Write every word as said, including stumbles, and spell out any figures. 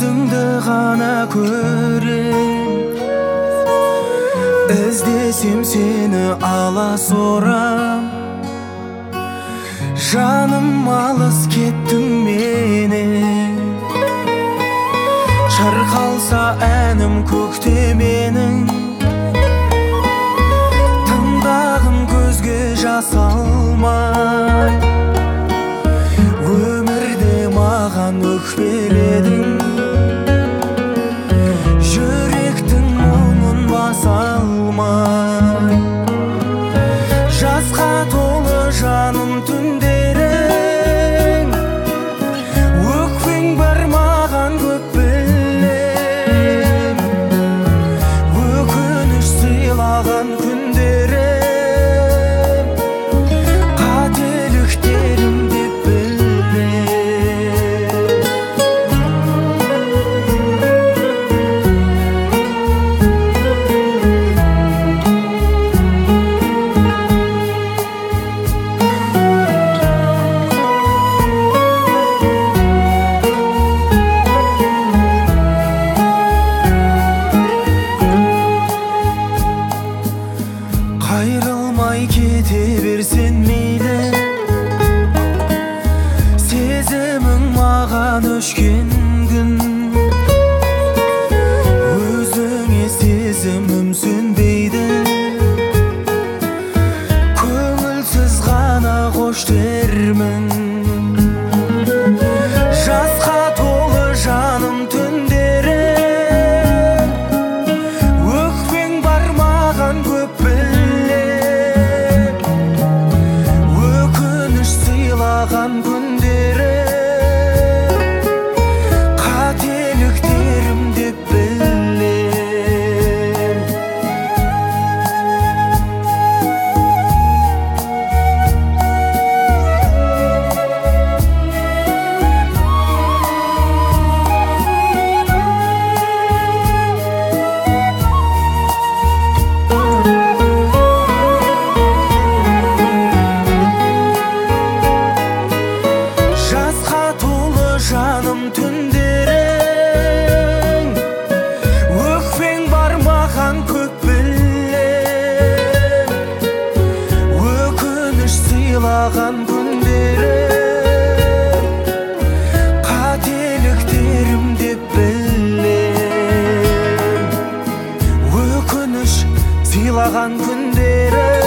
өзіңді ғана көрем, іздесем сені аласұрам. Жаным алыс кеттің менен, шырқалса әнім көкте менің, тыңдағым көзге жас алмай. Өмірде маған өкпеледің, жүректің мұңын баса алмай. Жасқа толы жаным түндерің, өкпең бар маған көп білем. Өкініш сыйлаған күндерім, қателіктерім деп білем. Қайрылмай кете берсен мейлі, сезімің маған өшкен күн. Өзіңе сезімім сөнбейді, көңілсіз ғана қош дермін. Жасқа толы жаным түндерім, өкпең бар маған көп білем. Өкініш сыйлаған күндерім, қателіктерім деп білем. Жасқа толы жаным түндерің, өкпең бар маған көп білем. Өкініш сыйлаған күндерім, қателіктерім деп білем. Өкініш сыйлаған күндерім,